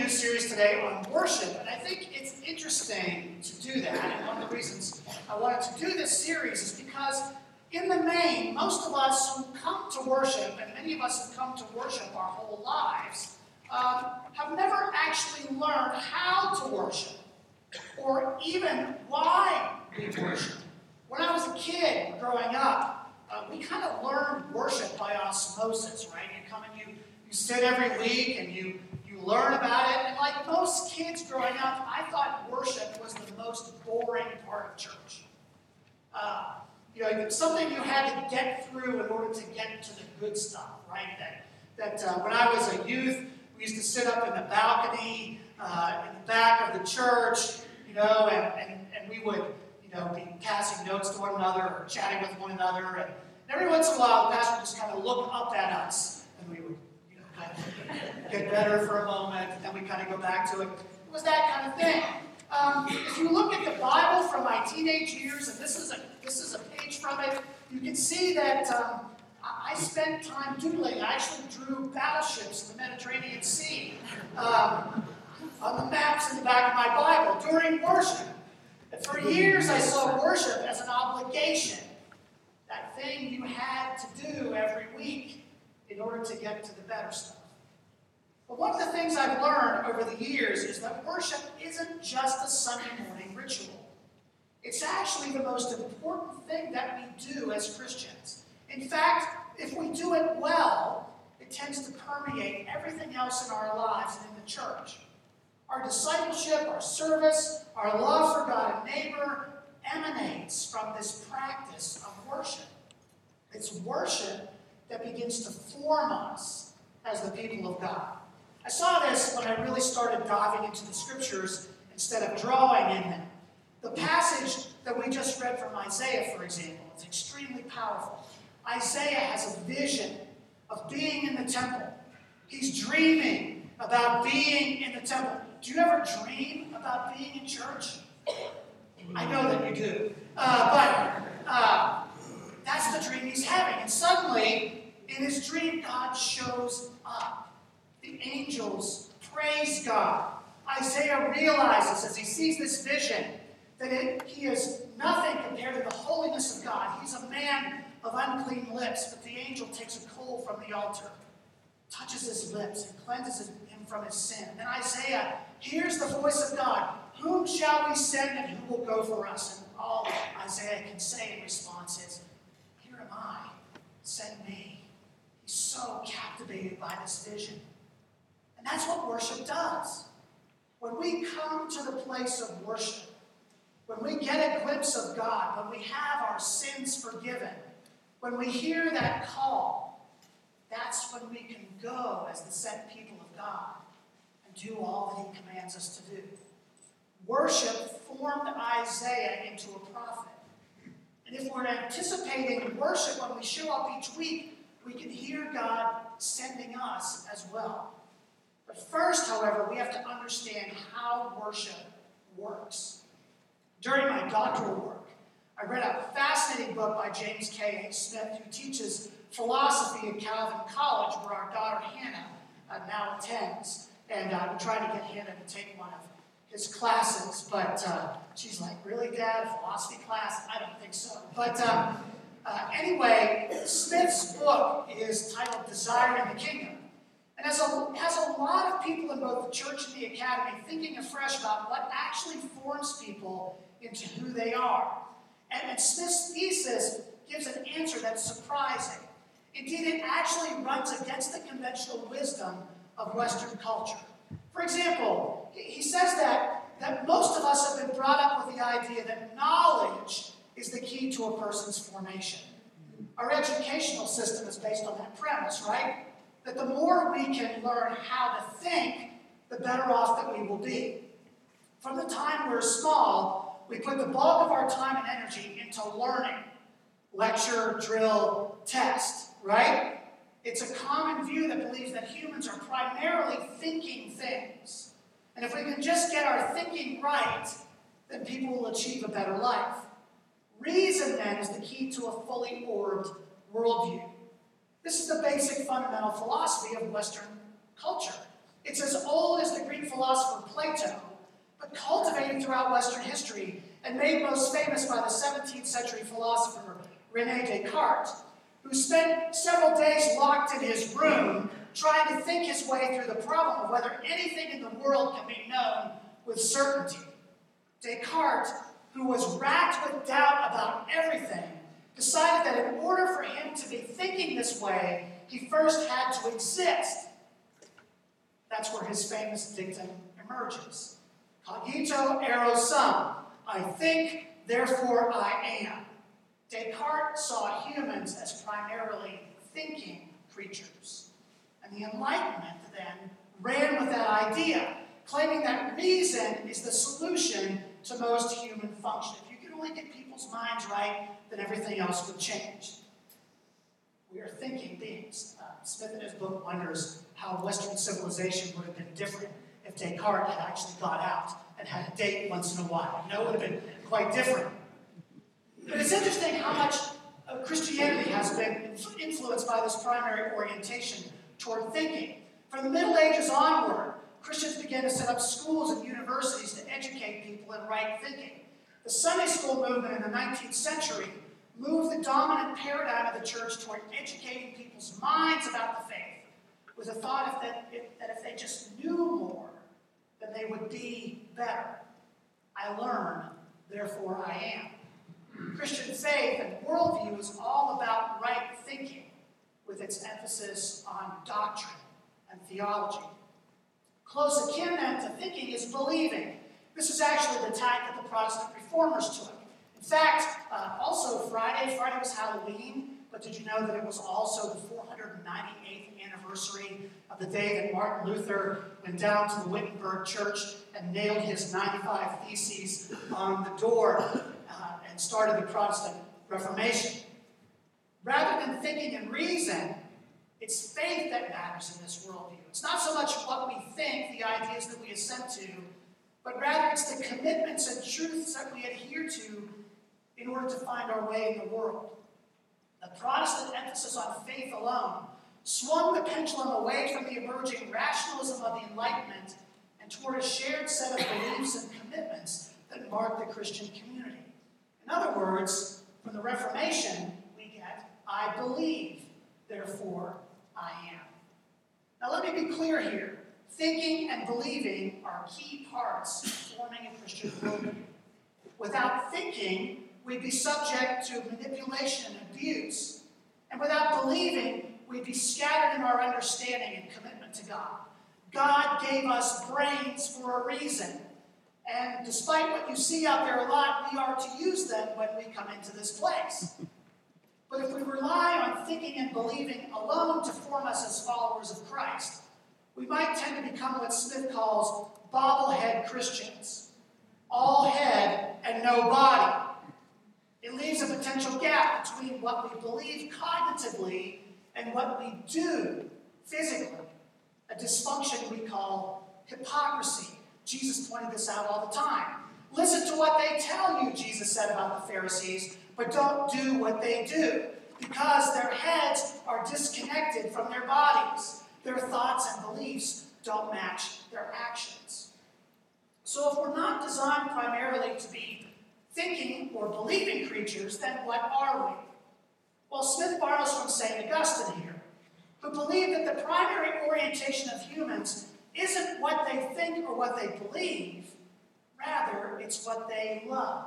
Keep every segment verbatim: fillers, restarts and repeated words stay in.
new series today on worship, and I think it's interesting to do that. And one of the reasons I wanted to do this series is because, in the main, most of us who come to worship, and many of us who come to worship our whole lives, um, have never actually learned how to worship, or even why we worship. When I was a kid growing up, uh, we kind of learned worship by osmosis, right? You come and you, you sit every week and you learn about it, and like most kids growing up, I thought worship was the most boring part of church. Uh, you know, it's something you had to get through in order to get to the good stuff, right? That, that uh, when I was a youth, we used to sit up in the balcony uh, in the back of the church, you know, and, and, and we would, you know, be passing notes to one another or chatting with one another, and every once in a while, the pastor would just kind of look up at us, and we would get better for a moment, and then we kind of go back to it. It was that kind of thing. Um, if you look at the Bible from my teenage years, and this is a this is a page from it, you can see that um, I spent time doodling. I actually drew battleships in the Mediterranean Sea um, on the maps in the back of my Bible during worship. And for years, I saw worship as an obligation, that thing you had to do every week in order to get to the better stuff. But one of the things I've learned over the years is that worship isn't just a Sunday morning ritual. It's actually the most important thing that we do as Christians. In fact, if we do it well, it tends to permeate everything else in our lives and in the church. Our discipleship, our service, our love for God and neighbor emanates from this practice of worship. It's worship that begins to form us as the people of God. I saw this when I really started diving into the scriptures instead of drawing in them. The passage that we just read from Isaiah, for example, is extremely powerful. Isaiah has a vision of being in the temple. He's dreaming about being in the temple. Do you ever dream about being in church? I know that you do. Uh, but uh, that's the dream he's having. And suddenly, in his dream, God shows up. The angels praise God. Isaiah realizes as he sees this vision that it, he is nothing compared to the holiness of God. He's a man of unclean lips, but the angel takes a coal from the altar, touches his lips, and cleanses him from his sin. And then Isaiah hears the voice of God. Whom shall we send and who will go for us? And all Isaiah can say in response is, here am I, send me. He's so captivated by this vision. And that's what worship does. When we come to the place of worship, when we get a glimpse of God, when we have our sins forgiven, when we hear that call, that's when we can go as the set people of God and do all that he commands us to do. Worship formed Isaiah into a prophet. And if we're anticipating worship when we show up each week, we can hear God sending us as well. But first, however, we have to understand how worship works. During my doctoral work, I read a fascinating book by James K A Smith, who teaches philosophy at Calvin College, where our daughter Hannah uh, now attends. And uh, I'm trying to get Hannah to take one of his classes, but uh, she's like, really, Dad, philosophy class? I don't think so. But um, uh, anyway, Smith's book is titled Desiring the Kingdom. And has a, has a lot of people in both the church and the academy thinking afresh about what actually forms people into who they are. And, and Smith's thesis gives an answer that's surprising. Indeed, it actually runs against the conventional wisdom of Western culture. For example, he says that, that most of us have been brought up with the idea that knowledge is the key to a person's formation. Our educational system is based on that premise, right? That the more we can learn how to think, the better off that we will be. From the time we're small, we put the bulk of our time and energy into learning. Lecture, drill, test, right? It's a common view that believes that humans are primarily thinking things. And if we can just get our thinking right, then people will achieve a better life. Reason, then, is the key to a fully orbed worldview. This is the basic fundamental philosophy of Western culture. It's as old as the Greek philosopher Plato, but cultivated throughout Western history and made most famous by the seventeenth century philosopher René Descartes, who spent several days locked in his room trying to think his way through the problem of whether anything in the world can be known with certainty. Descartes, who was racked with doubt about everything, decided that in order for him to be thinking this way, he first had to exist. That's where his famous dictum emerges. Cogito ergo sum. I think, therefore I am. Descartes saw humans as primarily thinking creatures. And the Enlightenment then ran with that idea, claiming that reason is the solution to most human function. If you could only get people's minds right, then everything else would change. We are thinking beings. Uh, Smith in his book wonders how Western civilization would have been different if Descartes had actually got out and had a date once in a while. You know, it would have been quite different. But it's interesting how much uh, Christianity has been influenced by this primary orientation toward thinking. From the Middle Ages onward, Christians began to set up schools and universities to educate people in right thinking. The Sunday school movement in the nineteenth century moved the dominant paradigm of the church toward educating people's minds about the faith, with the thought that if, that if they just knew more, then they would be better. I learn, therefore I am. Christian faith and worldview is all about right thinking, with its emphasis on doctrine and theology. Close akin then to thinking is believing. This is actually the tack that the Protestant reformers took. In fact, uh, also Friday, Friday was Halloween, but did you know that it was also the four hundred ninety-eighth anniversary of the day that Martin Luther went down to the Wittenberg Church and nailed his ninety-five Theses on the door uh, and started the Protestant Reformation. Rather than thinking and reason, it's faith that matters in this worldview. It's not so much what we think, the ideas that we assent to, but rather it's the commitments and truths that we adhere to in order to find our way in the world. The Protestant emphasis on faith alone swung the pendulum away from the emerging rationalism of the Enlightenment and toward a shared set of beliefs and commitments that mark the Christian community. In other words, from the Reformation, we get, I believe, therefore I am. Now let me be clear here. Thinking and believing are key parts of forming a Christian worldview. Without thinking, we'd be subject to manipulation and abuse. And without believing, we'd be scattered in our understanding and commitment to God. God gave us brains for a reason. And despite what you see out there a lot, we are to use them when we come into this place. But if we rely on thinking and believing alone to form us as followers of Christ, we might tend to become what Smith calls bobblehead Christians. All head and no body. It leaves a potential gap between what we believe cognitively and what we do physically. A dysfunction we call hypocrisy. Jesus pointed this out all the time. Listen to what they tell you, Jesus said about the Pharisees, but don't do what they do, because their heads are disconnected from their bodies. Their thoughts and beliefs don't match their actions. So if we're not designed primarily to be thinking or believing creatures, then what are we? Well, Smith borrows from Saint Augustine here, who believed that the primary orientation of humans isn't what they think or what they believe, rather, it's what they love.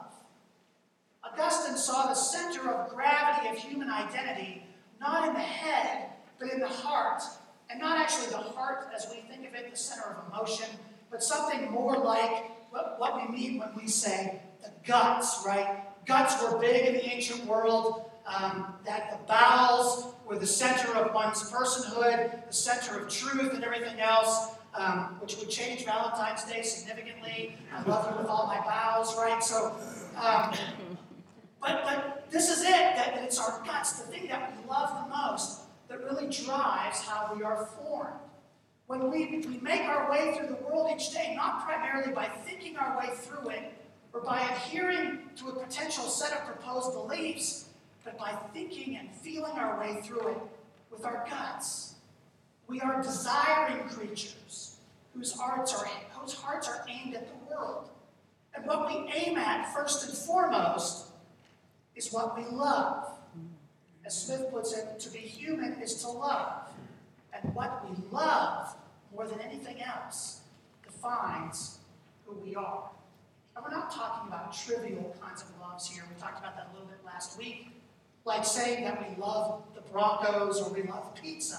Augustine saw the center of gravity of human identity not in the head, but in the heart. And not actually the heart as we think of it, the center of emotion, but something more like what, what we mean when we say the guts, right? Guts were big in the ancient world, um, that the bowels were the center of one's personhood, the center of truth and everything else, um, which would change Valentine's Day significantly. I love you with all my bowels, right? So, um, but, but this is it, that, that it's our guts, the thing that we love the most, that really drives how we are formed. When we, we make our way through the world each day, not primarily by thinking our way through it, or by adhering to a potential set of proposed beliefs, but by thinking and feeling our way through it with our guts. We are desiring creatures. whose hearts are, whose hearts are aimed at the world. And what we aim at, first and foremost, is what we love. As Smith puts it, to be human is to love. And what we love, more than anything else, defines who we are. And we're not talking about trivial kinds of loves here. We talked about that a little bit last week. Like saying that we love the Broncos or we love pizza.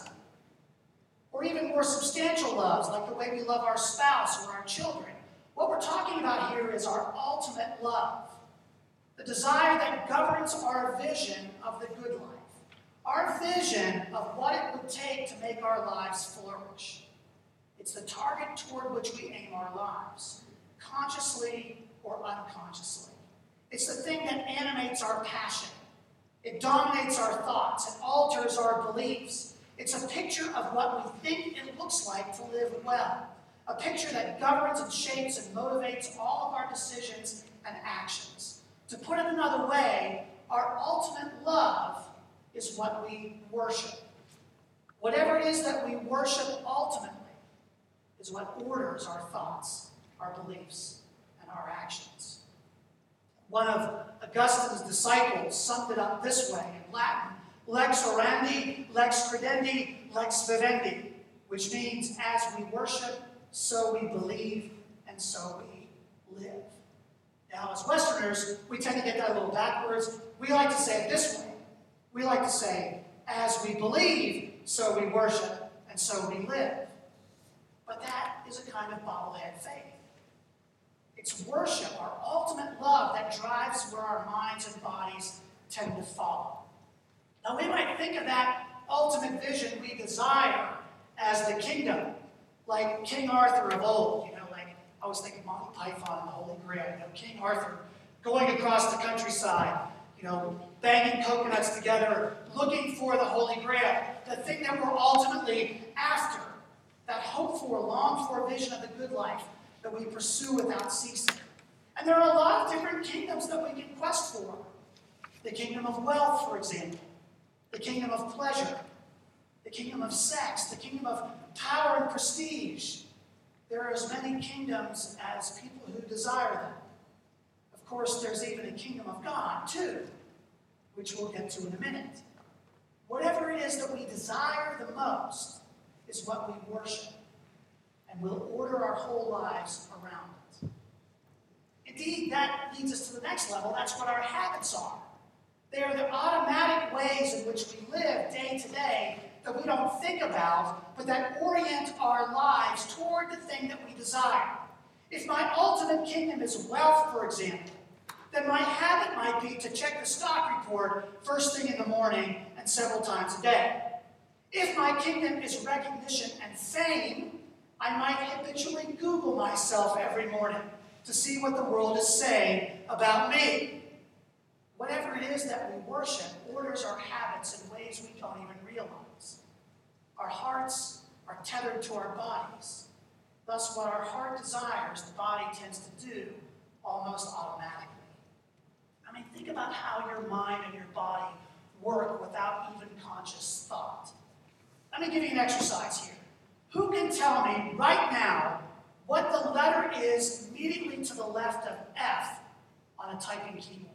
Or even more substantial loves, like the way we love our spouse or our children. What we're talking about here is our ultimate love. The desire that governs our vision of the good life. Our vision of what it would take to make our lives flourish. It's the target toward which we aim our lives, consciously or unconsciously. It's the thing that animates our passion. It dominates our thoughts. It alters our beliefs. It's a picture of what we think it looks like to live well. A picture that governs and shapes and motivates all of our decisions and actions. To put it another way, our ultimate love is what we worship. Whatever it is that we worship ultimately is what orders our thoughts, our beliefs, and our actions. One of Augustine's disciples summed it up this way in Latin: lex orandi, lex credendi, lex vivendi, which means as we worship, so we believe, and so we live. Now, as Westerners, we tend to get that a little backwards. We like to say it this way. We like to say, as we believe, so we worship, and so we live. But that is a kind of bobblehead faith. It's worship, our ultimate love, that drives where our minds and bodies tend to follow. Now, we might think of that ultimate vision we desire as the kingdom, like King Arthur of old. You know, like I always think of Monty Python and the Holy Grail. You know, King Arthur going across the countryside, you know, banging coconuts together, looking for the Holy Grail, the thing that we're ultimately after, that hoped for, longed for vision of the good life that we pursue without ceasing. And there are a lot of different kingdoms that we can quest for. The kingdom of wealth, for example. The kingdom of pleasure. The kingdom of sex. The kingdom of power and prestige. There are as many kingdoms as people who desire them. Of course, there's even a kingdom of God, too, which we'll get to in a minute. Whatever it is that we desire the most is what we worship. And we'll order our whole lives around it. Indeed, that leads us to the next level. That's what our habits are. They are the automatic ways in which we live day to day that we don't think about, but that orient our lives toward the thing that we desire. If my ultimate kingdom is wealth, for example, then my habit might be to check the stock report first thing in the morning and several times a day. If my kingdom is recognition and fame, I might habitually Google myself every morning to see what the world is saying about me. Whatever it is that we worship orders our habits in ways we don't even realize. Our hearts are tethered to our bodies. Thus, what our heart desires, the body tends to do almost automatically. I mean, think about how your mind and your body work without even conscious thought. Let me give you an exercise here. Who can tell me right now what the letter is immediately to the left of F on a typing keyboard?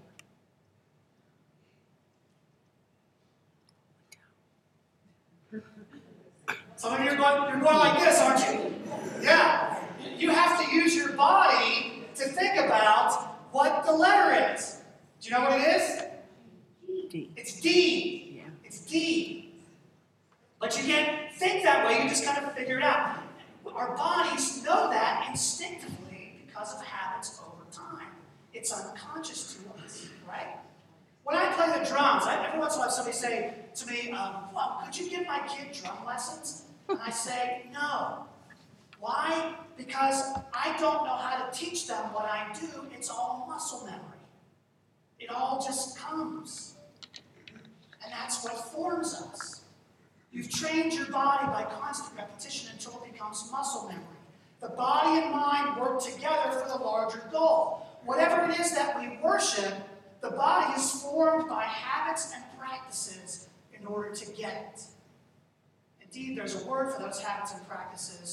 Some of you are going, you're going like this, aren't you? Yeah. You have to use your body to think about what the letter is. Do you know what it is? D. It's D. Yeah. It's D. But you can't think that way, you just kind of figure it out. Our bodies know that instinctively because of habits over time. It's unconscious to us, right? When I play the drums, I, every once in a while somebody say to me, um, well, could you give my kid drum lessons? And I say, no. Why? Because I don't know how to teach them what I do. It's all muscle memory. It all just comes. And that's what forms us. You've trained your body by constant repetition until it becomes muscle memory. The body and mind work together for the larger goal. Whatever it is that we worship, the body is formed by habits and practices in order to get it. Indeed, there's a word for those habits and practices,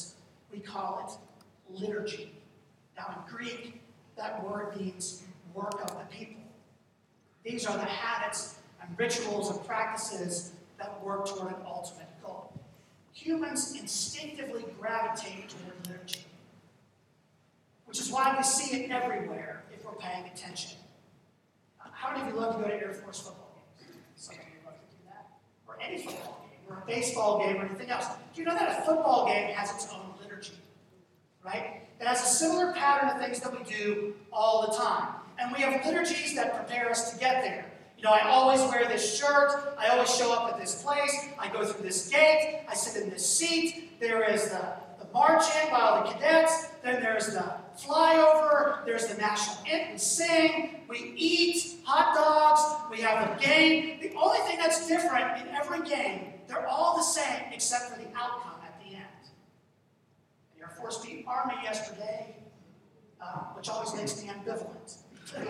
we call it liturgy. Now in Greek, that word means work of the people. These are the habits and rituals and practices that work toward an ultimate goal. Humans instinctively gravitate toward liturgy, which is why we see it everywhere if we're paying attention. Uh, how many of you love to go to Air Force football games? Some of you love to do that. Or any football game, or a baseball game, or anything else. Do you know that a football game has its own liturgy? Right? It has a similar pattern of things that we do all the time. And we have liturgies that prepare us to get there. You know, I always wear this shirt. I always show up at this place. I go through this gate. I sit in this seat. There is the, the march-in by all the cadets. Then there's the flyover. There's the national anthem. We sing. We eat hot dogs. We have a game. The only thing that's different in every game, they're all the same except for the outcome at the end. The Air Force beat Army yesterday, uh, which always makes me ambivalent.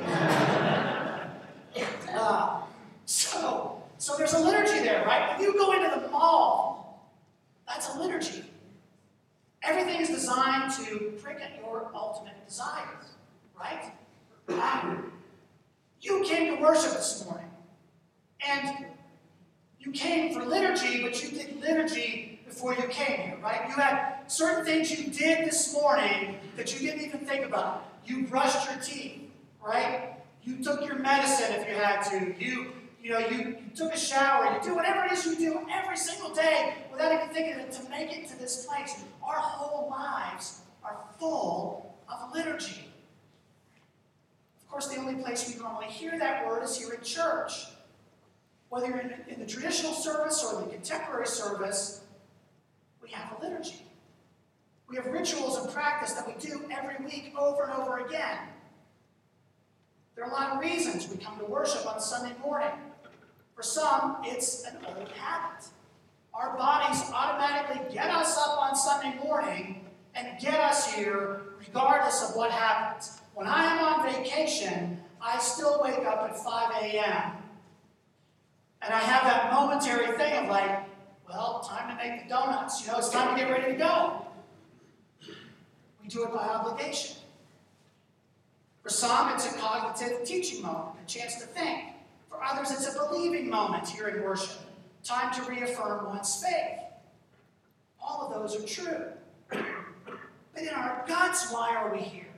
Uh, so, so there's a liturgy there, right? When you go into the mall, that's a liturgy. Everything is designed to prick at your ultimate desires, right? Um, you came to worship this morning, and you came for liturgy, but you did liturgy before you came here, right? You had certain things you did this morning that you didn't even think about. You brushed your teeth, right? You took your medicine if you had to. You, you know, you, you took a shower. You do whatever it is you do every single day without even thinking of it to make it to this place. Our whole lives are full of liturgy. Of course, the only place we normally hear that word is here in church. Whether you're in, in the traditional service or the contemporary service, we have a liturgy. We have rituals and practice that we do every week over and over again. There are a lot of reasons we come to worship on Sunday morning. For some, it's an old habit. Our bodies automatically get us up on Sunday morning and get us here regardless of what happens. When I am on vacation, I still wake up at five a.m. and I have that momentary thing of like, well, time to make the donuts. You know, it's time to get ready to go. We do it by obligation. For some, it's a cognitive teaching moment, a chance to think. For others, it's a believing moment here in worship, time to reaffirm one's faith. All of those are true. But in our guts, why are we here?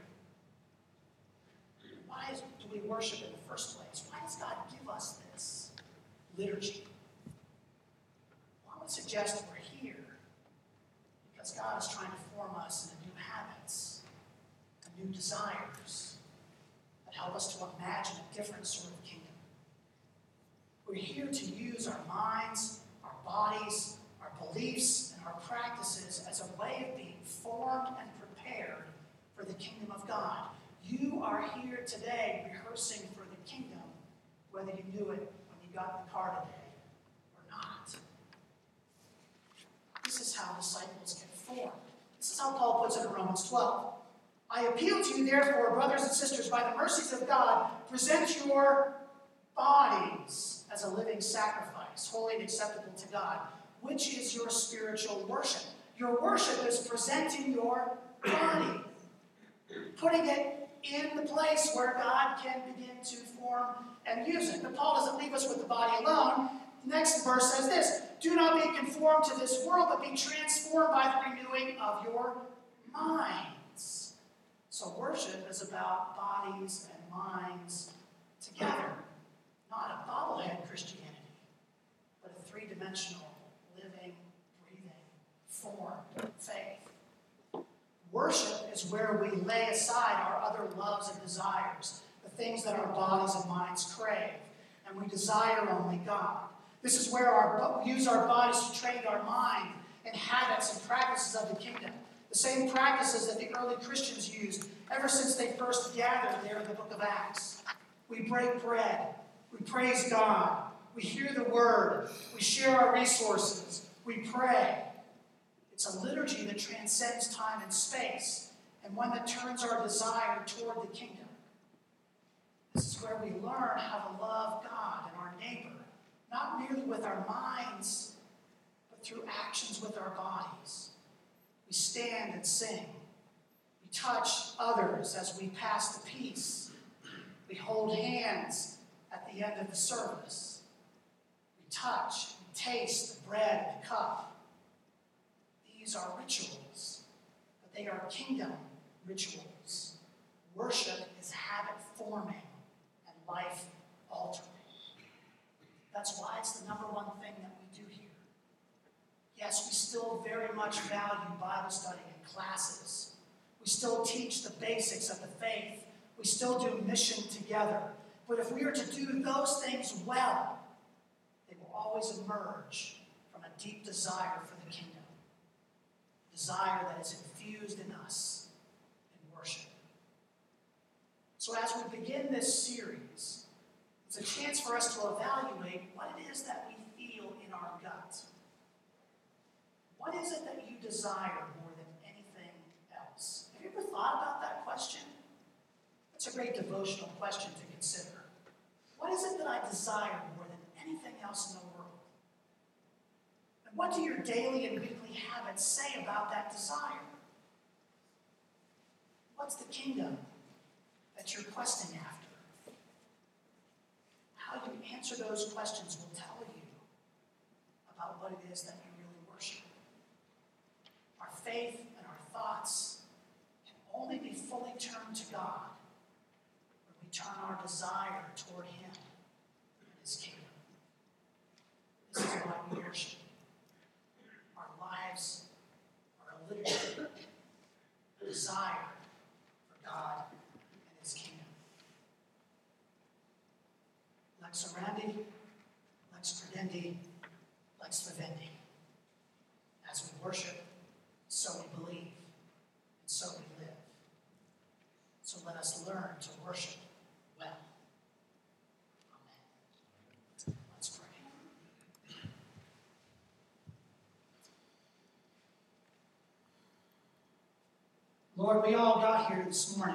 Why is, do we worship in the first place? Why does God give us this liturgy? Well, I would suggest we're here because God is trying to form us into new habits and new desires that help us to imagine a different sort of kingdom. We're here to use our minds, our bodies, our beliefs, and our practices as a way of being formed and prepared for the kingdom of God. You are here today rehearsing for the kingdom, whether you knew it when you got in the car today or not. This is how disciples get formed. This is how Paul puts it in Romans twelve. I appeal to you, therefore, brothers and sisters, by the mercies of God, present your bodies as a living sacrifice, holy and acceptable to God, which is your spiritual worship. Your worship is presenting your body, putting it in the place where God can begin to form and use it. But Paul doesn't leave us with the body alone. The next verse says this, do not be conformed to this world, but be transformed by the renewing of your minds. So worship is about bodies and minds together, not a bobblehead Christianity, but a three-dimensional, living, breathing, formed faith. Worship is where we lay aside our other loves and desires, the things that our bodies and minds crave, and we desire only God. This is where our, we use our bodies to train our mind in habits and practices of the kingdom. The same practices that the early Christians used ever since they first gathered there in the book of Acts. We break bread. We praise God. We hear the word. We share our resources. We pray. It's a liturgy that transcends time and space, and one that turns our desire toward the kingdom. This is where we learn how to love God and our neighbor, not merely with our minds, but through actions with our bodies. we stand and sing. We touch others as we pass the peace. We hold hands at the end of the service. We touch and taste the bread and the cup. These are rituals, but they are kingdom rituals. Worship is habit-forming and life-altering. That's why it's the number one thing that we do here. Yes, we still very much value Bible study and classes. We still teach the basics of the faith. We still do mission together. But if we are to do those things well, they will always emerge from a deep desire for the kingdom. A desire that is infused in us in worship. So as we begin this series, it's a chance for us to evaluate what it is that we feel in our gut. What is it that you desire more than anything else? Have you ever thought about that question? That's a great devotional question to consider. What is it that I desire more than anything else in the world? And what do your daily and weekly habits say about that desire? What's the kingdom that you're questing after? How you answer those questions will tell you about what it is that you really worship. Our faith and our thoughts can only be fully turned to God when we turn our desire toward Him and His kingdom. This is why we worship. Our lives are a liturgy, a desire for God and His kingdom. Lex orandi, lex credendi, lex vivendi. As we worship, so we believe, and so we live. So let us learn to worship well. Amen. Let's pray. Lord, we all got here this morning.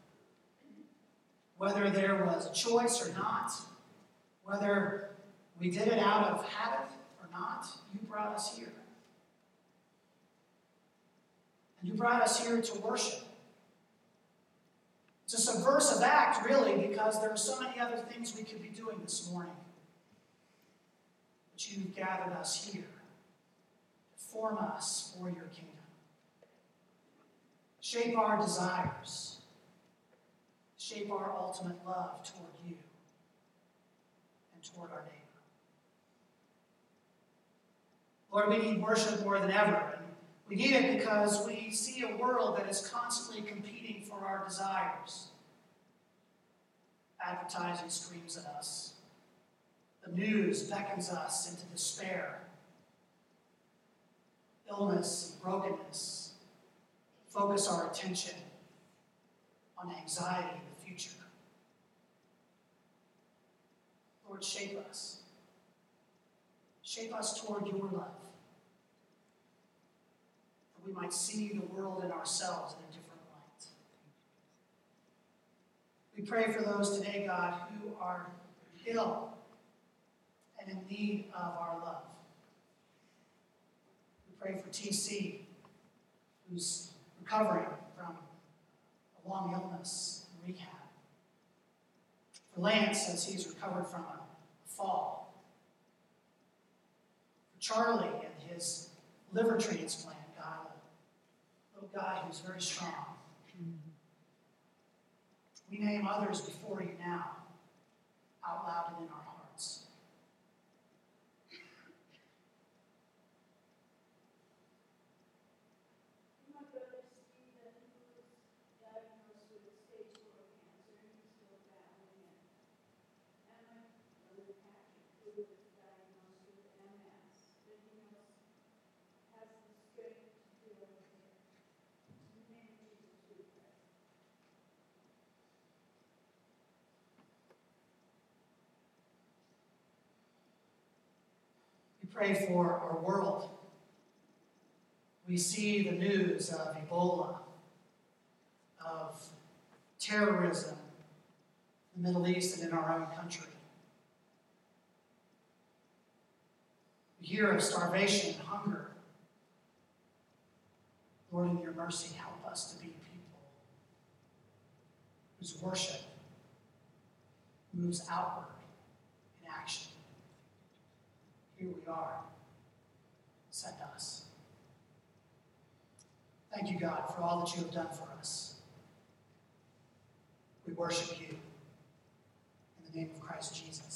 Whether there was a choice or not, whether we did it out of habit or not, you brought us here. And you brought us here to worship. It's a subversive act, really, because there are so many other things we could be doing this morning. But you've gathered us here to form us for your kingdom. Shape our desires. Shape our ultimate love toward you and toward our neighbor. Lord, we need worship more than ever. And we need it because we see a world that is constantly competing for our desires. Advertising screams at us. The news beckons us into despair. Illness and brokenness focus our attention on anxiety in the future. Lord, shape us. Shape us toward your love. That we might see the world and ourselves in a different light. We pray for those today, God, who are ill and in need of our love. We pray for T C, who's recovering from a long illness and rehab. For Lance, as he's recovered from a fall. For Charlie and his liver transplant, God, a little guy who's very strong. We name others before you now, out loud and in our hearts. Pray for our world. We see the news of Ebola, of terrorism in the Middle East and in our own country. We hear of starvation and hunger. Lord, in your mercy, help us to be people whose worship moves outward in action. Here we are. Send us. Thank you, God, for all that you have done for us. We worship you in the name of Christ Jesus.